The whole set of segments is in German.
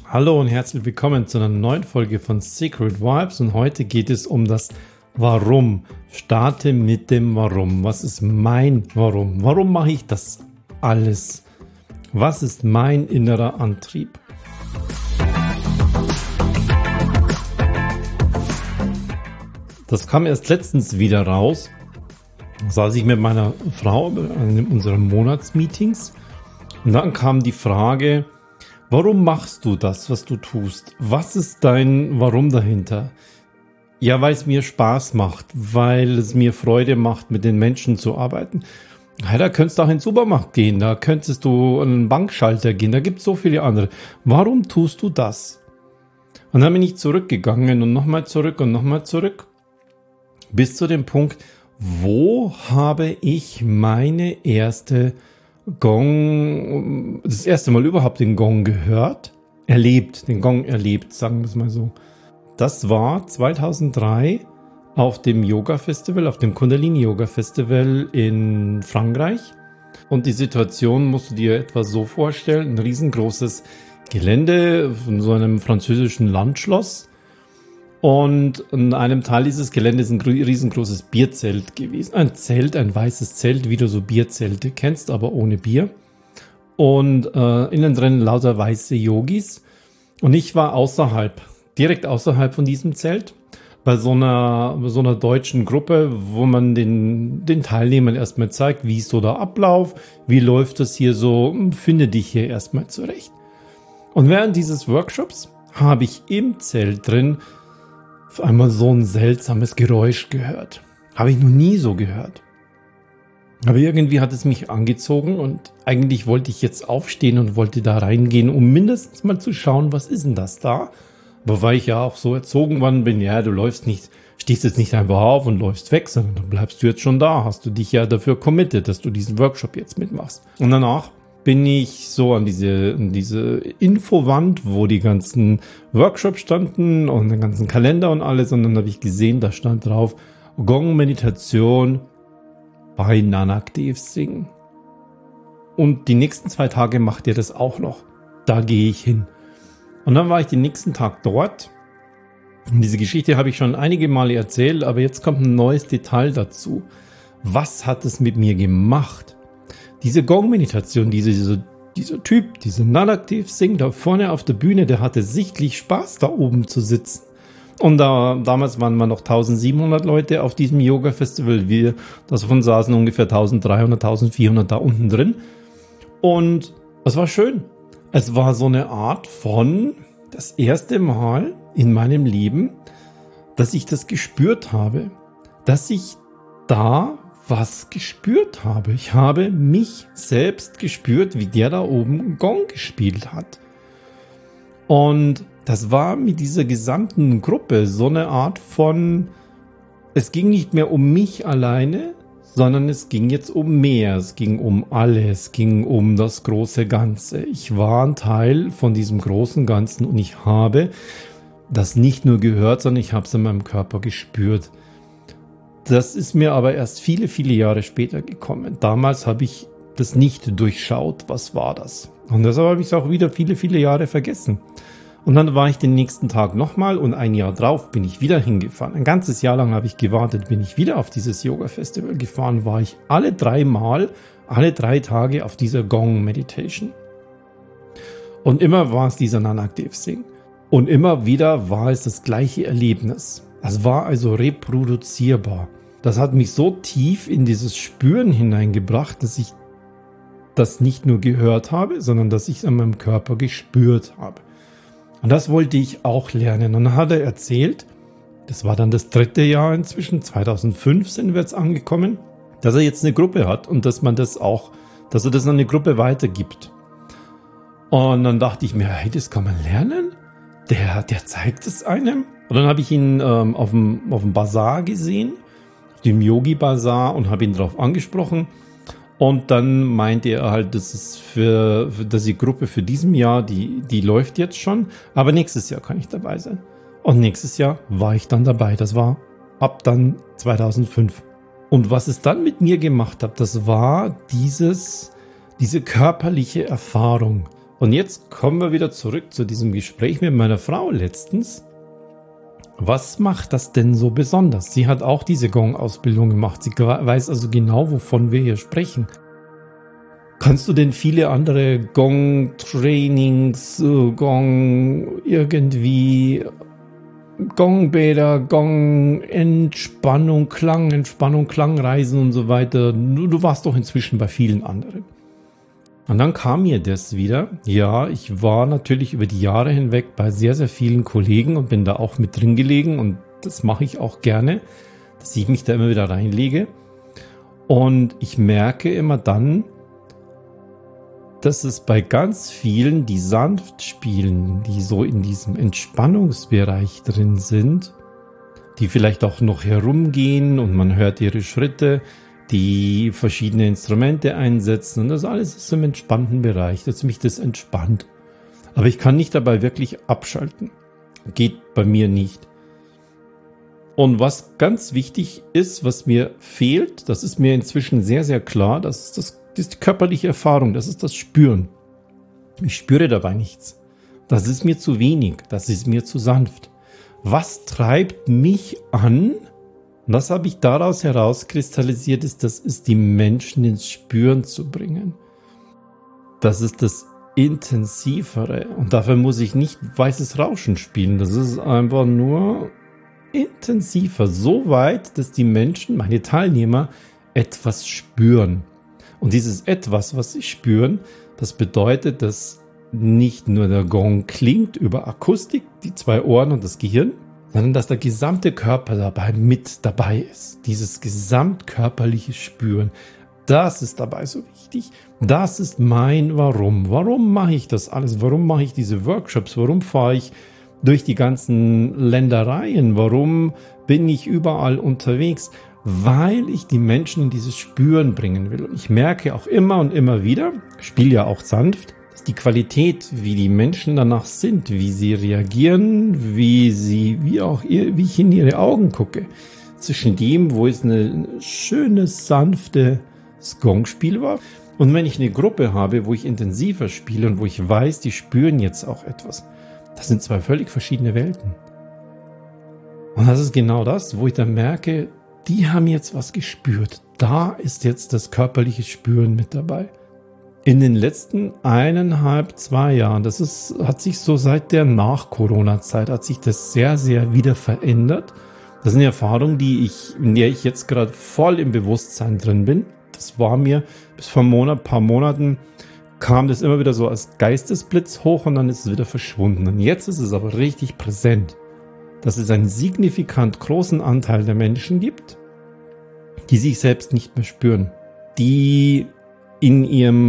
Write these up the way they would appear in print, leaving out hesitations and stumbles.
Hallo und herzlich willkommen zu einer neuen Folge von Secret Vibes und heute geht es um das Warum. Starte mit dem Warum. Was ist mein Warum? Warum mache ich das alles? Was ist mein innerer Antrieb? Das kam erst letztens wieder raus. Da saß ich mit meiner Frau in unseren Monatsmeetings und dann kam die Frage: Warum machst du das, was du tust? Was ist dein Warum dahinter? Ja, weil es mir Spaß macht, weil es mir Freude macht, mit den Menschen zu arbeiten. Ja, da könntest du auch in den Supermarkt gehen, da könntest du an einen Bankschalter gehen, da gibt es so viele andere. Warum tust du das? Und dann bin ich zurückgegangen und nochmal zurück und nochmal zurück, bis zu dem Punkt, wo habe ich meine erste Gong, das erste Mal überhaupt den Gong gehört, den Gong erlebt, sagen wir es mal so. Das war 2003 auf dem Yoga-Festival, auf dem Kundalini-Yoga-Festival in Frankreich. Und die Situation musst du dir etwa so vorstellen: ein riesengroßes Gelände von so einem französischen Landschloss. Und in einem Teil dieses Geländes ist ein riesengroßes Bierzelt gewesen. Ein Zelt, ein weißes Zelt, wie du so Bierzelte kennst, aber ohne Bier. Und innen drin lauter weiße Yogis. Und ich war direkt außerhalb von diesem Zelt, bei so einer deutschen Gruppe, wo man den Teilnehmern erstmal zeigt, wie ist so der Ablauf, wie läuft das hier so, finde dich hier erstmal zurecht. Und während dieses Workshops habe ich im Zelt drin auf einmal so ein seltsames Geräusch gehört. Habe ich noch nie so gehört. Aber irgendwie hat es mich angezogen und eigentlich wollte ich jetzt aufstehen und wollte da reingehen, um mindestens mal zu schauen, was ist denn das da? Aber weil ich ja auch so erzogen worden bin, ja, du stehst jetzt nicht einfach auf und läufst weg, sondern dann bleibst du jetzt schon da. Hast du dich ja dafür committed, dass du diesen Workshop jetzt mitmachst. Und danach bin ich so an diese Infowand, wo die ganzen Workshops standen und den ganzen Kalender und alles. Und dann habe ich gesehen, da stand drauf: Gong-Meditation bei Nanak Dev Singh. Und die nächsten 2 Tage macht ihr das auch noch. Da gehe ich hin. Und dann war ich den nächsten Tag dort. Und diese Geschichte habe ich schon einige Male erzählt, aber jetzt kommt ein neues Detail dazu. Was hat es mit mir gemacht? Diese Gong-Meditation, dieser Typ, dieser Nanak Dev Singh da vorne auf der Bühne, der hatte sichtlich Spaß, da oben zu sitzen. Und damals waren wir noch 1700 Leute auf diesem Yoga-Festival. Wir davon saßen ungefähr 1300, 1400 da unten drin. Und es war schön. Es war so eine Art von das erste Mal in meinem Leben, dass ich das gespürt habe. Dass ich da was gespürt habe. Ich habe mich selbst gespürt, wie der da oben Gong gespielt hat. Und das war mit dieser gesamten Gruppe so eine Art von, es ging nicht mehr um mich alleine, sondern es ging jetzt um mehr. Es ging um alle. Es ging um das große Ganze. Ich war ein Teil von diesem großen Ganzen und ich habe das nicht nur gehört, sondern ich habe es in meinem Körper gespürt. Das ist mir aber erst viele, viele Jahre später gekommen. Damals habe ich das nicht durchschaut. Was war das? Und deshalb habe ich es auch wieder viele, viele Jahre vergessen. Und dann war ich den nächsten Tag nochmal und ein Jahr drauf bin ich wieder hingefahren. Ein ganzes Jahr lang habe ich gewartet, bin ich wieder auf dieses Yoga-Festival gefahren, war ich alle 3 Tage auf dieser Gong-Meditation. Und immer war es dieser Nanak Dev Singh. Und immer wieder war es das gleiche Erlebnis. Es war also reproduzierbar. Das hat mich so tief in dieses Spüren hineingebracht, dass ich das nicht nur gehört habe, sondern dass ich es an meinem Körper gespürt habe. Und das wollte ich auch lernen. Und dann hat er erzählt, das war dann das 3. Jahr inzwischen, 2005 sind wir jetzt angekommen, dass er jetzt eine Gruppe hat und dass er das an eine Gruppe weitergibt. Und dann dachte ich mir, hey, das kann man lernen? Der zeigt es einem. Und dann habe ich ihn auf dem Bazar gesehen, auf dem Yogi-Bazar, und habe ihn darauf angesprochen. Und dann meinte er halt, das ist dass die Gruppe für diesem Jahr, die läuft jetzt schon, aber nächstes Jahr kann ich dabei sein. Und nächstes Jahr war ich dann dabei. Das war ab dann 2005. Und was es dann mit mir gemacht hat, das war diese körperliche Erfahrung. Und jetzt kommen wir wieder zurück zu diesem Gespräch mit meiner Frau letztens. Was macht das denn so besonders? Sie hat auch diese Gong-Ausbildung gemacht. Sie weiß also genau, wovon wir hier sprechen. Kannst du denn viele andere Gong-Trainings, Gong irgendwie, Gongbäder, Gong-Entspannung, Klangreisen und so weiter. Du warst doch inzwischen bei vielen anderen. Und dann kam mir das wieder. Ja, ich war natürlich über die Jahre hinweg bei sehr, sehr vielen Kollegen und bin da auch mit drin gelegen. Und das mache ich auch gerne, dass ich mich da immer wieder reinlege. Und ich merke immer dann, dass es bei ganz vielen, die sanft spielen, die so in diesem Entspannungsbereich drin sind, die vielleicht auch noch herumgehen und man hört ihre Schritte, die verschiedene Instrumente einsetzen und das alles ist im entspannten Bereich, dass mich das entspannt. Aber ich kann nicht dabei wirklich abschalten. Geht bei mir nicht. Und was ganz wichtig ist, was mir fehlt, das ist mir inzwischen sehr, sehr klar, das ist die körperliche Erfahrung, das ist das Spüren. Ich spüre dabei nichts. Das ist mir zu wenig, das ist mir zu sanft. Was treibt mich an? Und das habe ich daraus herauskristallisiert, das ist die Menschen ins Spüren zu bringen. Das ist das Intensivere. Und dafür muss ich nicht weißes Rauschen spielen. Das ist einfach nur intensiver. So weit, dass die Menschen, meine Teilnehmer, etwas spüren. Und dieses etwas, was sie spüren, das bedeutet, dass nicht nur der Gong klingt über Akustik, die 2 Ohren und das Gehirn, sondern dass der gesamte Körper mit dabei ist. Dieses gesamtkörperliche Spüren, das ist dabei so wichtig. Das ist mein Warum. Warum mache ich das alles? Warum mache ich diese Workshops? Warum fahre ich durch die ganzen Ländereien? Warum bin ich überall unterwegs? Weil ich die Menschen in dieses Spüren bringen will. Und ich merke auch immer und immer wieder, ich spiele ja auch sanft, dass die Qualität, wie die Menschen danach sind, wie sie reagieren, wie ich in ihre Augen gucke, zwischen dem, wo es eine schöne, sanfte Gongspiel war, und wenn ich eine Gruppe habe, wo ich intensiver spiele und wo ich weiß, die spüren jetzt auch etwas, das sind 2 völlig verschiedene Welten. Und das ist genau das, wo ich dann merke, die haben jetzt was gespürt. Da ist jetzt das körperliche Spüren mit dabei. In den letzten 1,5, 2 Jahren, hat sich so seit der Nach-Corona-Zeit, hat sich das sehr, sehr wieder verändert. Das sind Erfahrungen, in der ich jetzt gerade voll im Bewusstsein drin bin. Das war mir bis vor ein paar Monaten, kam das immer wieder so als Geistesblitz hoch und dann ist es wieder verschwunden. Und jetzt ist es aber richtig präsent, dass es einen signifikant großen Anteil der Menschen gibt, die sich selbst nicht mehr spüren, die in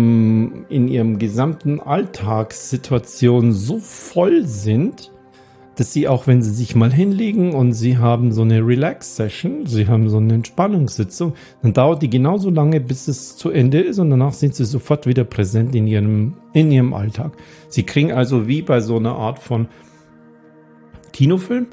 ihrem gesamten Alltagssituation so voll sind, dass sie auch, wenn sie sich mal hinlegen und sie haben so eine Relax-Session, sie haben so eine Entspannungssitzung, dann dauert die genauso lange, bis es zu Ende ist und danach sind sie sofort wieder präsent in ihrem Alltag. Sie kriegen also wie bei so einer Art von Kinofilm,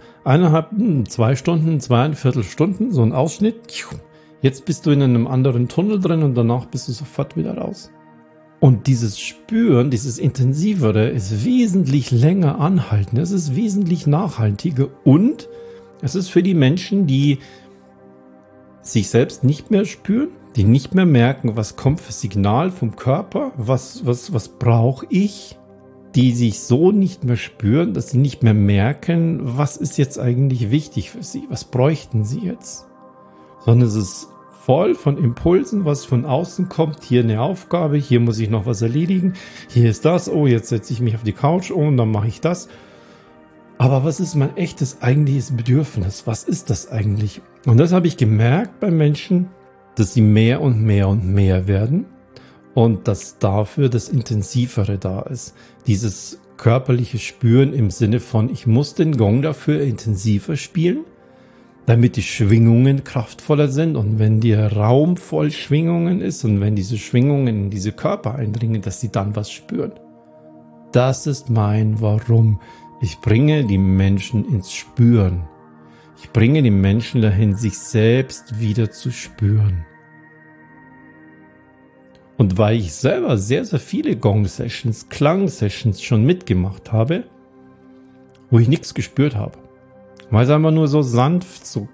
2 Stunden, 2,25 Stunden, so ein Ausschnitt. Jetzt bist du in einem anderen Tunnel drin und danach bist du sofort wieder raus. Und dieses Spüren, dieses Intensivere ist wesentlich länger anhaltend, es ist wesentlich nachhaltiger und es ist für die Menschen, die sich selbst nicht mehr spüren, die nicht mehr merken, was kommt für Signal vom Körper, was brauche ich, die sich so nicht mehr spüren, dass sie nicht mehr merken, was ist jetzt eigentlich wichtig für sie, was bräuchten sie jetzt. Sondern es ist voll von Impulsen, was von außen kommt, hier eine Aufgabe, hier muss ich noch was erledigen, hier ist das, oh, jetzt setze ich mich auf die Couch und dann mache ich das. Aber was ist mein echtes eigentliches Bedürfnis? Was ist das eigentlich? Und das habe ich gemerkt bei Menschen, dass sie mehr und mehr und mehr werden und dass dafür das Intensivere da ist. Dieses körperliche Spüren im Sinne von, ich muss den Gong dafür intensiver spielen, damit die Schwingungen kraftvoller sind und wenn der Raum voll Schwingungen ist und wenn diese Schwingungen in diese Körper eindringen, dass sie dann was spüren. Das ist mein Warum. Ich bringe die Menschen ins Spüren. Ich bringe die Menschen dahin, sich selbst wieder zu spüren. Und weil ich selber sehr, sehr viele Gong-Sessions, Klang-Sessions schon mitgemacht habe, wo ich nichts gespürt habe. Weil es einfach nur so sanft, so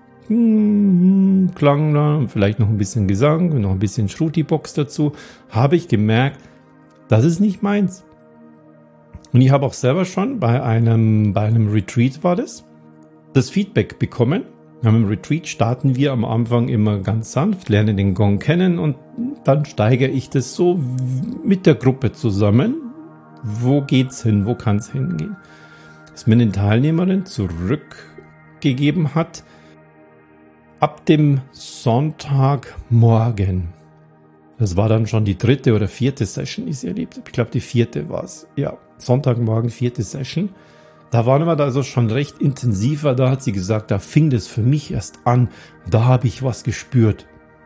Klang da und vielleicht noch ein bisschen Gesang und noch ein bisschen Shruti-Box dazu, habe ich gemerkt, das ist nicht meins. Und ich habe auch selber schon bei einem Retreat war das Feedback bekommen. Im Retreat starten wir am Anfang immer ganz sanft, lernen den Gong kennen und dann steigere ich das so mit der Gruppe zusammen. Wo geht's hin? Wo kann es hingehen? Das mir eine Teilnehmerin zurückgegeben hat, ab dem Sonntagmorgen. Das war dann schon die 3. oder 4. Session, die sie erlebt habe. Ich glaube, die 4. war es. Ja, Sonntagmorgen, 4. Session. Da waren wir also schon recht intensiver. Da hat sie gesagt, da fing das für mich erst an. Da habe ich was gespürt.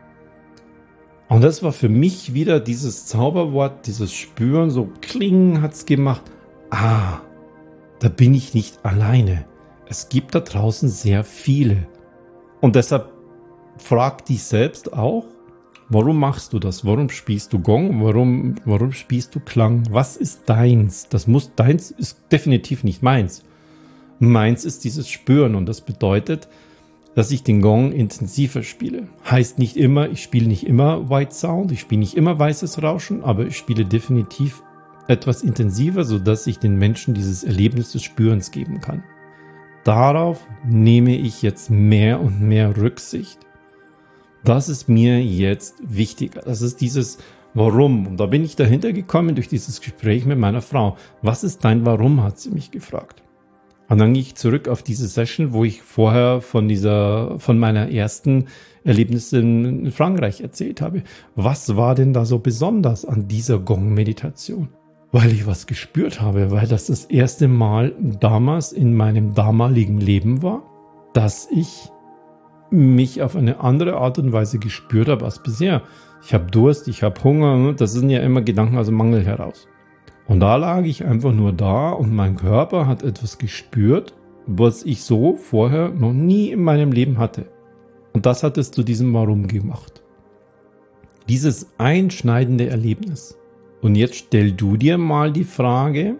Und das war für mich wieder dieses Zauberwort, dieses Spüren, so kling hat's gemacht. Ah, da bin ich nicht alleine. Es gibt da draußen sehr viele. Und deshalb frag dich selbst auch, warum machst du das? Warum spielst du Gong? Warum spielst du Klang? Was ist deins? Deins ist definitiv nicht meins. Meins ist dieses Spüren und das bedeutet, dass ich den Gong intensiver spiele. Heißt nicht immer, ich spiele nicht immer White Sound, ich spiele nicht immer weißes Rauschen, aber ich spiele definitiv etwas intensiver, sodass ich den Menschen dieses Erlebnis des Spürens geben kann. Darauf nehme ich jetzt mehr und mehr Rücksicht. Das ist mir jetzt wichtiger. Das ist dieses Warum. Und da bin ich dahinter gekommen durch dieses Gespräch mit meiner Frau. Was ist dein Warum, hat sie mich gefragt. Und dann gehe ich zurück auf diese Session, wo ich vorher von meiner ersten Erlebnisse in Frankreich erzählt habe. Was war denn da so besonders an dieser Gong-Meditation? Weil ich was gespürt habe, weil das erste Mal damals in meinem damaligen Leben war, dass ich mich auf eine andere Art und Weise gespürt habe als bisher. Ich habe Durst, ich habe Hunger, das sind ja immer Gedanken aus dem Mangel heraus. Und da lag ich einfach nur da und mein Körper hat etwas gespürt, was ich so vorher noch nie in meinem Leben hatte. Und das hat es zu diesem Warum gemacht. Dieses einschneidende Erlebnis. Und jetzt stell du dir mal die Frage,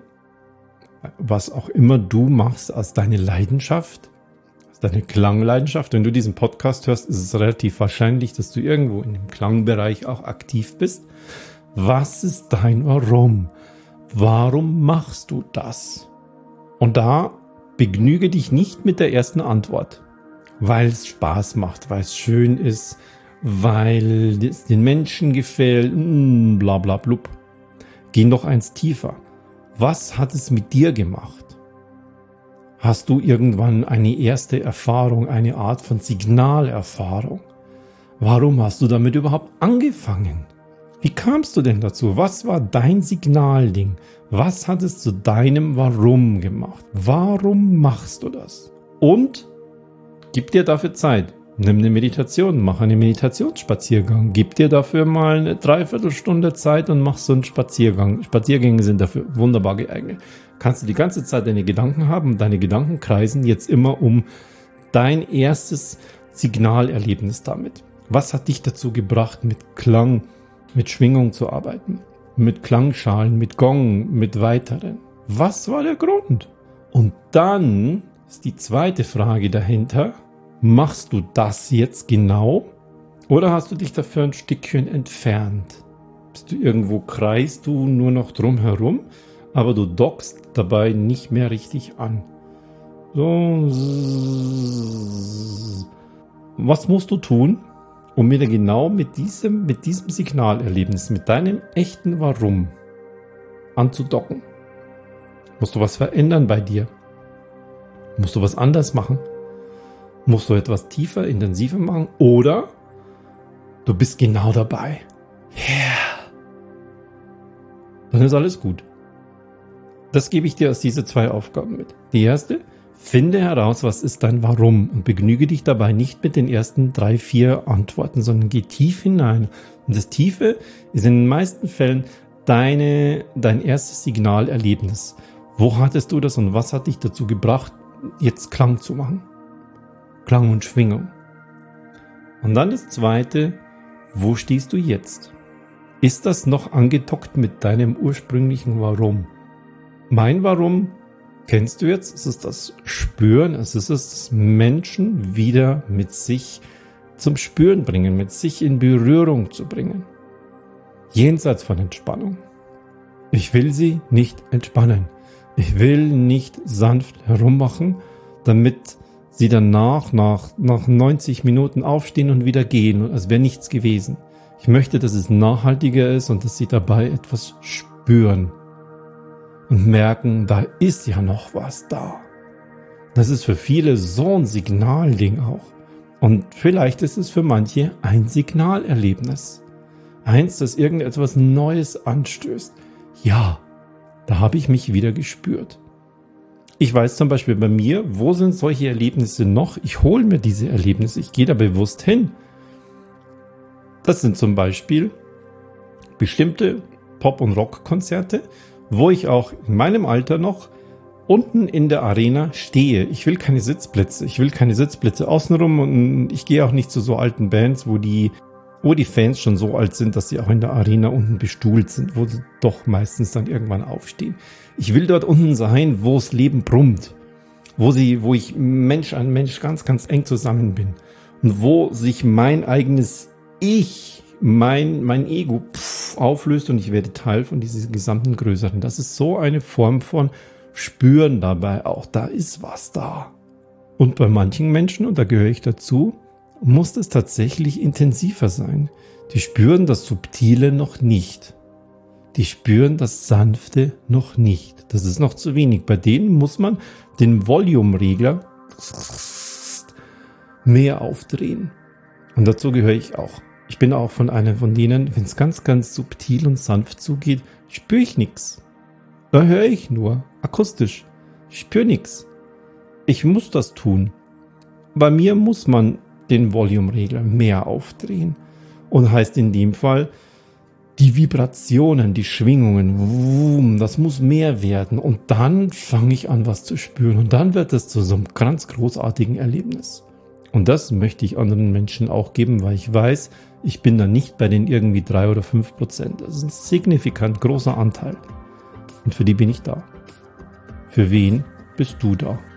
was auch immer du machst als deine Leidenschaft, als deine Klangleidenschaft. Wenn du diesen Podcast hörst, ist es relativ wahrscheinlich, dass du irgendwo in dem Klangbereich auch aktiv bist. Was ist dein Warum? Warum machst du das? Und da begnüge dich nicht mit der ersten Antwort, weil es Spaß macht, weil es schön ist, weil es den Menschen gefällt, bla bla blub. Geh noch eins tiefer. Was hat es mit dir gemacht? Hast du irgendwann eine erste Erfahrung, eine Art von Signalerfahrung? Warum hast du damit überhaupt angefangen? Wie kamst du denn dazu? Was war dein Signalding? Was hat es zu deinem Warum gemacht? Warum machst du das? Und gib dir dafür Zeit. Nimm eine Meditation, mach einen Meditationsspaziergang. Gib dir dafür mal eine Dreiviertelstunde Zeit und mach so einen Spaziergang. Spaziergänge sind dafür wunderbar geeignet. Kannst du die ganze Zeit deine Gedanken haben und deine Gedanken kreisen jetzt immer um dein erstes Signalerlebnis damit. Was hat dich dazu gebracht, mit Klang, mit Schwingung zu arbeiten? Mit Klangschalen, mit Gong, mit weiteren? Was war der Grund? Und dann ist die zweite Frage dahinter. Machst du das jetzt genau oder hast du dich dafür ein Stückchen entfernt? Bist du irgendwo, kreist du nur noch drumherum, aber du dockst dabei nicht mehr richtig an. So. Was musst du tun, um wieder genau mit diesem Signalerlebnis, mit deinem echten Warum anzudocken? Musst du was verändern bei dir? Musst du was anders machen? Musst du etwas tiefer, intensiver machen? Oder du bist genau dabei. Yeah. Dann ist alles gut. Das gebe ich dir als diese 2 Aufgaben mit. Die erste, finde heraus, was ist dein Warum und begnüge dich dabei nicht mit den ersten 3, 4 Antworten, sondern geh tief hinein. Und das Tiefe ist in den meisten Fällen dein erstes Signalerlebnis. Wo hattest du das und was hat dich dazu gebracht, jetzt Klang zu machen? Klang und Schwingung. Und dann das zweite, wo stehst du jetzt? ist das noch angedockt mit deinem ursprünglichen Warum? Mein Warum kennst du jetzt? Es ist das Spüren, es ist es, Menschen wieder mit sich zum Spüren bringen, mit sich in Berührung zu bringen. Jenseits von Entspannung. Ich will sie nicht entspannen. Ich will nicht sanft herummachen, damit sie danach nach 90 Minuten aufstehen und wieder gehen, als wäre nichts gewesen. Ich möchte, dass es nachhaltiger ist und dass sie dabei etwas spüren und merken, da ist ja noch was da. Das ist für viele so ein Signalding auch. Und vielleicht ist es für manche ein Signalerlebnis. Eins, das irgendetwas Neues anstößt. Ja, da habe ich mich wieder gespürt. Ich weiß zum Beispiel bei mir, wo sind solche Erlebnisse noch? Ich hole mir diese Erlebnisse, ich gehe da bewusst hin. Das sind zum Beispiel bestimmte Pop- und Rock-Konzerte, wo ich auch in meinem Alter noch unten in der Arena stehe. Ich will keine Sitzplätze außenrum und ich gehe auch nicht zu so alten Bands, wo die Fans schon so alt sind, dass sie auch in der Arena unten bestuhlt sind, wo sie doch meistens dann irgendwann aufstehen. Ich will dort unten sein, wo das Leben brummt, wo ich Mensch an Mensch ganz, ganz eng zusammen bin und wo sich mein eigenes Ich, mein Ego auflöst und ich werde Teil von diesem gesamten Größeren. Das ist so eine Form von Spüren dabei auch. Da ist was da. Und bei manchen Menschen, und da gehöre ich dazu, muss es tatsächlich intensiver sein. Die spüren das Subtile noch nicht. Die spüren das Sanfte noch nicht. Das ist noch zu wenig. Bei denen muss man den Volume-Regler mehr aufdrehen. Und dazu gehöre ich auch. Ich bin auch von einer von denen, wenn es ganz, ganz subtil und sanft zugeht, spüre ich nichts. Da höre ich nur, akustisch. Ich spüre nichts. Ich muss das tun. Bei mir muss man den Volume-Regler mehr aufdrehen. Und heißt in dem Fall, die Vibrationen, die Schwingungen, das muss mehr werden. Und dann fange ich an, was zu spüren. Und dann wird es zu so einem ganz großartigen Erlebnis. Und das möchte ich anderen Menschen auch geben, weil ich weiß, ich bin da nicht bei den irgendwie 3 oder 5%. Das ist ein signifikant großer Anteil. Und für die bin ich da. Für wen bist du da?